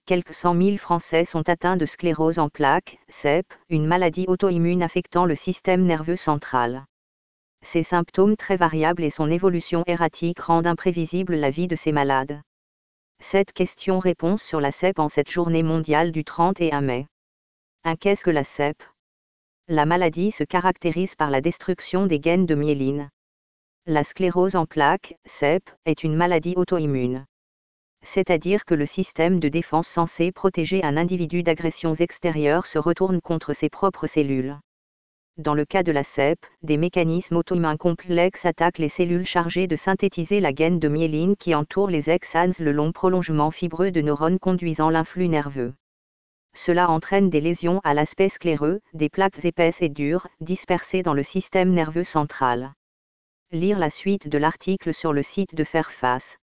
quelques 100 000 Français sont atteints de sclérose en plaques, CEP, une maladie auto-immune affectant le système nerveux central. Ses symptômes très variables et son évolution erratique rendent imprévisible la vie de ces malades. 7 questions-réponses sur la CEP en cette journée mondiale du 31 mai. Qu'est-ce que la CEP ? La maladie se caractérise par la destruction des gaines de myéline. La sclérose en plaques, CEP, est une maladie auto-immune. C'est-à-dire que le système de défense censé protéger un individu d'agressions extérieures se retourne contre ses propres cellules. Dans le cas de la CEP, des mécanismes auto-immuns complexes attaquent les cellules chargées de synthétiser la gaine de myéline qui entoure les axones, le long prolongement fibreux de neurones conduisant l'influx nerveux. Cela entraîne des lésions à l'aspect scléreux, des plaques épaisses et dures, dispersées dans le système nerveux central. Lire la suite de l'article sur le site de Fairfax.